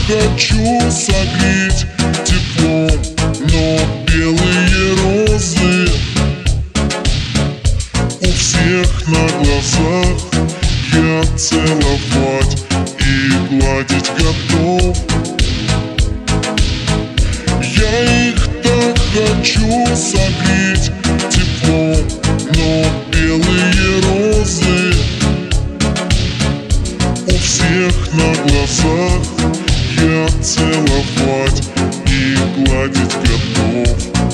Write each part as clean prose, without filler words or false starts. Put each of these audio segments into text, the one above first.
хочу согреть теплом, но белые розы у всех на глазах. Я целовать и гладить готов. Я их так хочу согреть теплом, но белые розы у всех на глазах. Я целовать и гладить готов.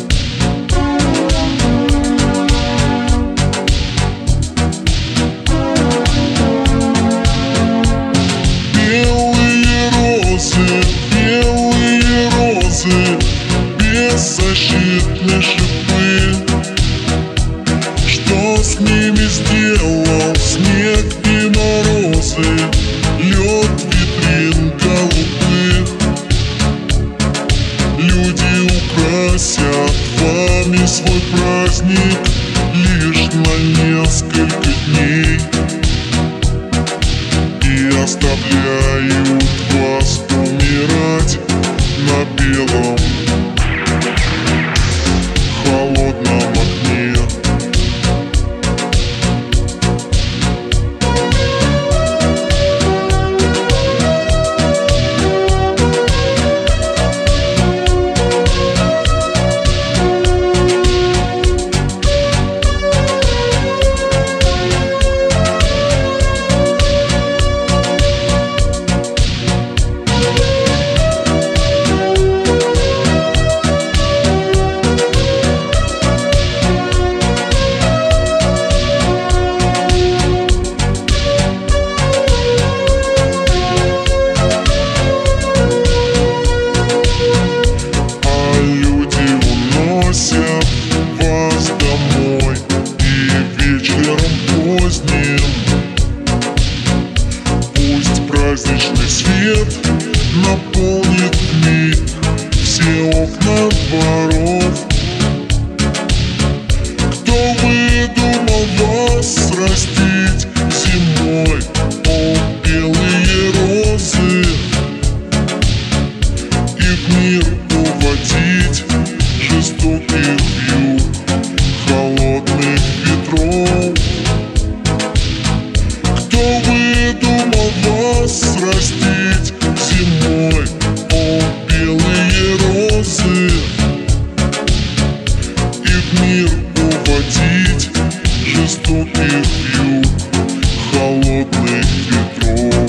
Белые розы, беззащитны шипы. Что с ними сделал снег и морозы, лед витрин голубых? Люди украсят вами свой праздник лишь на несколько дней и оставляют вас умирать на белом холодном огне. Вас домой и вечером поздним пусть праздничный свет наполнит миг все окна дворов. Кто выдумал вас растить зимой? О, белые розы, и в мир уводить жестоких вьюг холодных ветров. Кто выдумал вас растить зимой? О, белые розы, и в мир уводить жестоких вьюг холодных ветров.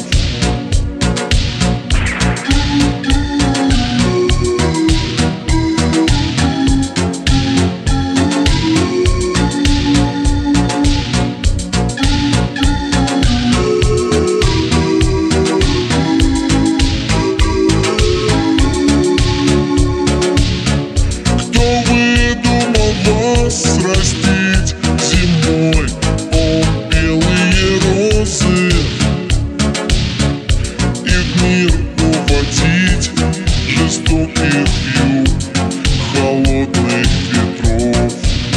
Вас растить зимой? О, белые розы, и в мир уводить жестоких вьюг холодных ветров.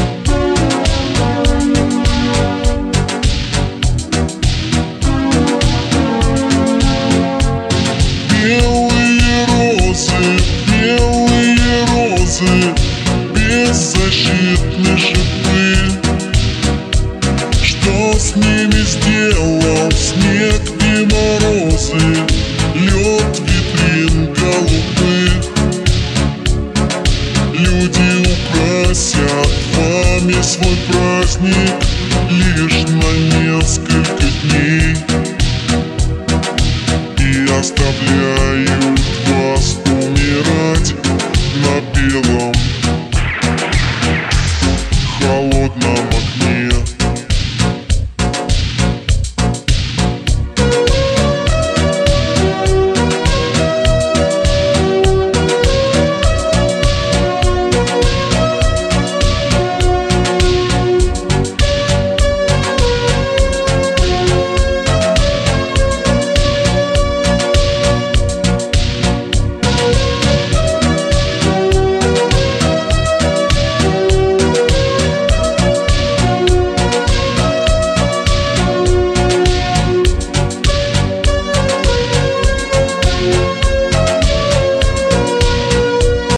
Белые розы, беззащитны шипы. Что с ними сделал снег и морозы, лед витрин голубых? Люди украсят вами свой праздник лишь на несколько дней и оставляют вас умирать на белом